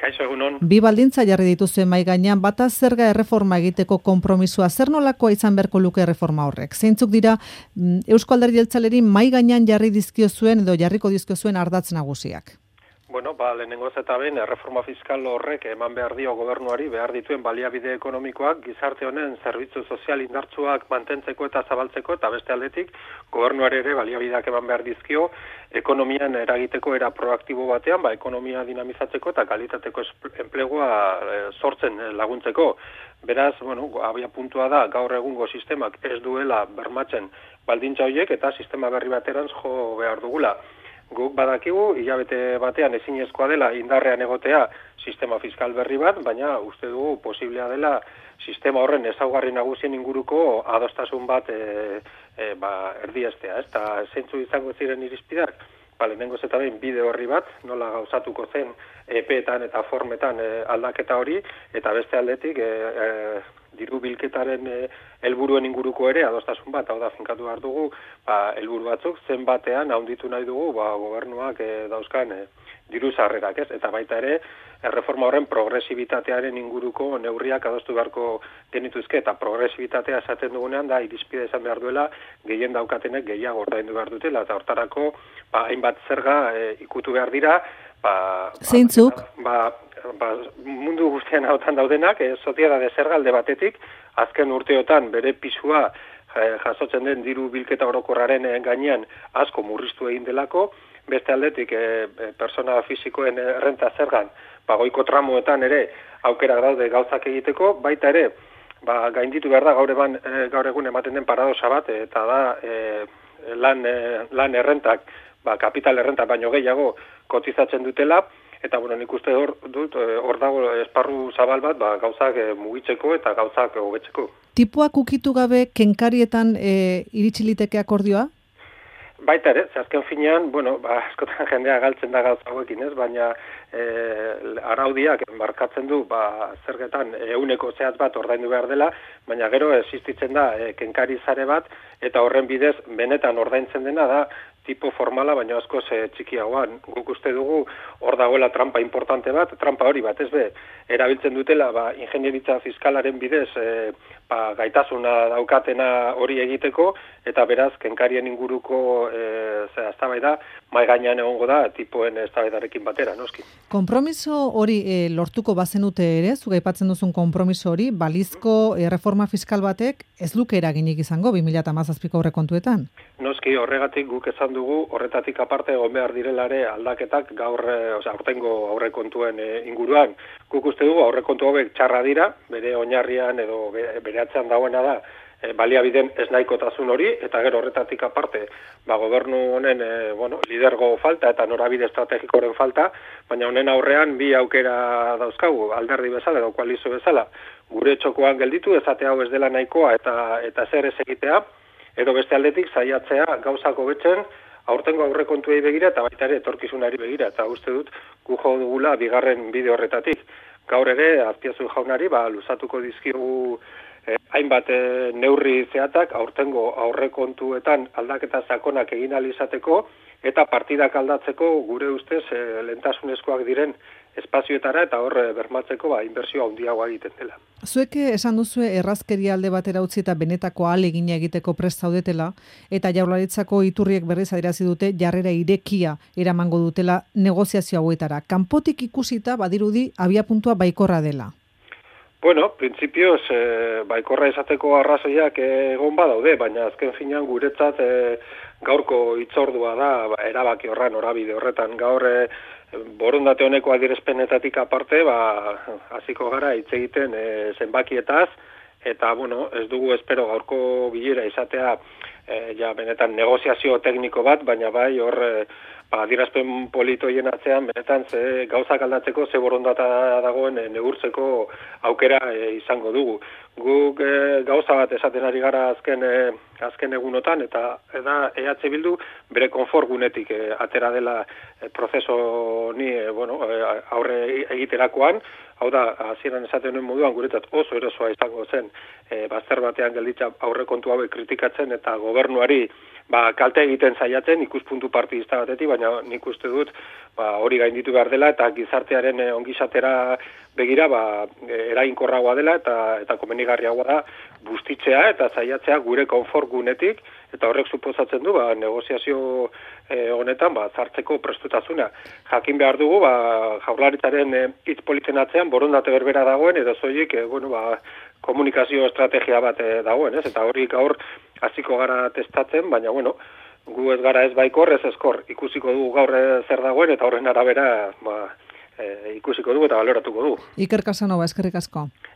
Kaixo egunon. Bi baldintza jarri dituzuen mahai gainean, bata zerga erreforma egiteko konpromisoa. Zer nolakoa izan beharko luke erreforma horrek? Zeintzuk dira Eusko Alderdi Jeltzaleari mahai gainean jarri dizkiozuen edo jarriko dizkiozuen ardatz nagusiak? Bueno, lehenengoz eta behin, erreforma fiskal horrek eman behar dio gobernuari behar dituen baliabide ekonomikoak gizarte honen zerbitzu sozial indartsuak mantentzeko eta zabaltzeko, eta beste aldetik gobernuari ere baliabideak eman behar dizkio ekonomian eragiteko era proaktibo batean, ekonomia dinamizatzeko eta kalitateko enplegua sortzen laguntzeko. Beraz, abia puntua da gaur egungo sistemak ez duela bermatzen baldintza horiek eta sistema berri baterantz jo behar dugula. Guk badakigu, hilabete batean ezinezkoa dela indarrean egotea sistema fiskal berri bat, baina uste dugu posiblea dela sistema horren ezaugarri nagusien inguruko adostasun bat erdiestea. Eta zeintzu izango ziren irizpideak? Lehenengoz eta behin bide horri bat, nola gauzatuko zen epeetan eta formetan aldaketa hori, eta beste aldetik diru bilketaren helburuen inguruko ere adostasun bat, hau da finkatu behar dugu, helburu batzuk zenbatean handitu nahi dugu gobernuak dauzkan diru sarrerak, ez? Eta baita ere, erreforma horren progresibitatearen inguruko neurriak adostu beharko genituzke, eta progresibitatea esaten dugunean da irizpide izan behar duela gehien daukatenek gehiago ordaindu behar dutela, eta hortarako hainbat zerga ikutu behar dira, zeintzuk? Mundu guztian hautan daudenak, soziedade zerga alde batetik, azken urteotan bere pisua jasotzen den diru bilketa orokorraren gainean asko murriztu egin delako, beste aldetik persona fisikoen renta zergan, goiko tramuetan ere aukerak daude gauzak egiteko, baita ere, gainditu behar da gaur egun ematen den paradoxa bat, eta da lan errentak, kapital errentak baino gehiago kotizatzen dutela, eta nik uste hor dago esparru zabal bat gauzak mugitzeko eta gauzak hobetzeko. Tipuak ukitu gabe kenkarietan iritsi liteke akordioa? Baita ere, azken finean, askotan jendea galtzen da gauza hauekin, ez? Baina araudiak markatzen du zergetan ehuneko zehatz bat ordaindu behar dela, baina gero existitzen da kenkari sare bat, eta horren bidez benetan ordaintzen dena da tipo formala, baina askoz txikiagoan. Guk uste dugu hor dagoela trampa importante bat, trampa hori batez be, erabiltzen dutela ingenieritza fiskalaren bidez gaitasuna daukatena hori egiteko, eta beraz, kenkarien inguruko eztabaida mahai gainean egongo da tipoen eztabaidarekin batera, noski. Konpromiso hori lortuko bazenute ere, zuk aipatzen duzun konpromiso hori, balizko reforma fiskal batek ez luke eraginik izango 2017ko aurrekontuetan? Noski, horregatik guk esan dugu, horretatik aparte egon behar direlare aldaketak aurtengo aurrekontuen inguruan. Guk uste dugu aurrekontu hauek txarra dira, bere oinarrian edo bere atzean dagoena da, baliabideen ez nahikotasun hori, eta gero horretatik aparte, gobernu honen lidergo falta eta norabide estrategikoren falta, baina honen aurrean bi aukera dauzkagu, alderdi bezala edo koalizio bezala, gure txokoan gelditu, ezate hau ez dela nahikoa eta zer ez egitea, edo beste aldetik saiatzea gauzak hobetzen aurtengo aurrekontuei begira eta baita ere etorkizunari begira, eta uste dut gu jo dugula bigarren bide horretatik. Gaur ere, Azpiazu jaunari, luzatuko dizkigu hainbat neurri zehatzak aurtengo aurrekontuetan aldaketa sakonak egin ahal izateko eta partidak aldatzeko gure ustez lehentasunezkoak diren espazioetara eta hor bermatzeko inbertsio handiagoa egiten dela. Zuek esan duzue errazkeria alde batera utzi eta benetako ahalegina egiteko prest zaudetela, eta Jaurlaritzako iturriek berriz adierazi dute jarrera irekia eramango dutela negoziazio hauetara. Kanpotik ikusita badirudi abiapuntua baikorra dela. Printzipioz, baikorra izateko arrazoiak egon badaude, baina azken finean guretzat gaurko hitzordua da erabaki horren, norabide horretan. Gaur borondate honeko adierazpenetatik aparte, hasiko gara hitz egiten zenbakietaz, eta ez dugu espero gaurko bilera izatea benetan negoziazio tekniko bat, baina bai hor adierazpen politoien atzean benetan gauzak aldatzeko ze borondata dagoen neurtzeko aukera izango dugu. Guk gauza bat esaten ari gara azken egunotan, eta EH Bildu bere konfort gunetik atera dela prozesu honi aurre egiterakoan. Hau da, hasieran esaten nuen moduan guretzat oso erosoa izango zen bazter batean gelditza aurrekontu hauek kritikatzen eta gobernuari kalte egiten saiatzen ikuspuntu partidista batetik, baina nik uste dut hori gainditu behar dela eta gizartearen ongizatera begira eraginkorragoa dela eta komenigarriagoa da bustitzea eta saiatzea gure konfort gunetik, eta horrek suposatzen du negoziazio honetan zartzeko prestutasuna. Jakin behar dugu Jaurlaritzaren hitz politen atzean borondate berbera dagoen edo soilik komunikazio estrategia bat dagoen, ez? Eta hori gaur hasiko gara testatzen, baina gu ez gara ez baikor, ez ezkor. Ikusiko dugu gaur zer dagoen eta horren arabera ikusiko dugu eta baloratuko dugu. Iker Casanova, eskerrik asko.